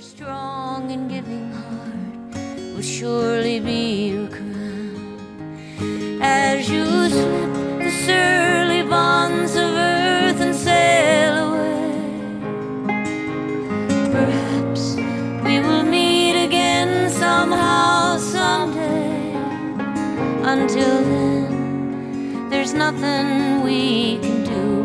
strong and giving heart will surely be your crown. As you slip the surly bonds of earth and sail away, perhaps we will meet again somehow, someday. Until then, there's nothing we can do.